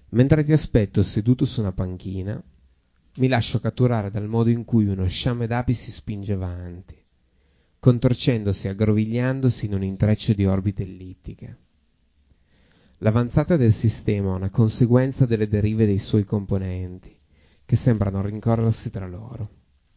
Mentre ti aspetto seduto su una panchina, mi lascio catturare dal modo in cui uno sciame d'api si spinge avanti, contorcendosi e aggrovigliandosi in un intreccio di orbite ellittiche. L'avanzata del sistema è una conseguenza delle derive dei suoi componenti, che sembrano rincorrersi tra loro.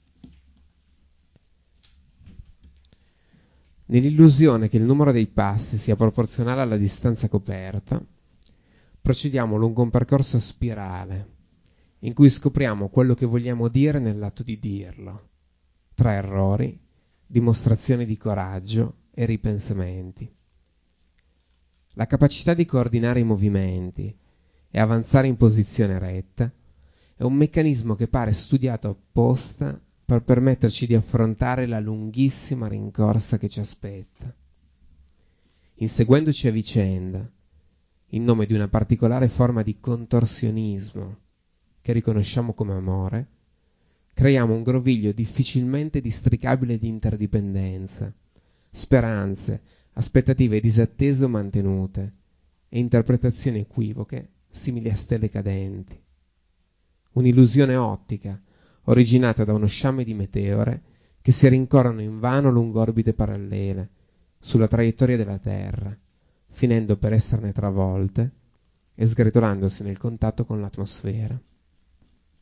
Nell'illusione che il numero dei passi sia proporzionale alla distanza coperta, procediamo lungo un percorso a spirale, in cui scopriamo quello che vogliamo dire nell'atto di dirlo, tra errori, dimostrazioni di coraggio e ripensamenti. La capacità di coordinare i movimenti e avanzare in posizione retta è un meccanismo che pare studiato apposta per permetterci di affrontare la lunghissima rincorsa che ci aspetta. Inseguendoci a vicenda, in nome di una particolare forma di contorsionismo che riconosciamo come amore, creiamo un groviglio difficilmente districabile di interdipendenza, speranze, aspettative disattese o mantenute e interpretazioni equivoche simili a stelle cadenti. Un'illusione ottica originata da uno sciame di meteore che si rincorrono invano lungo orbite parallele sulla traiettoria della Terra, finendo per esserne travolte e sgretolandosi nel contatto con l'atmosfera.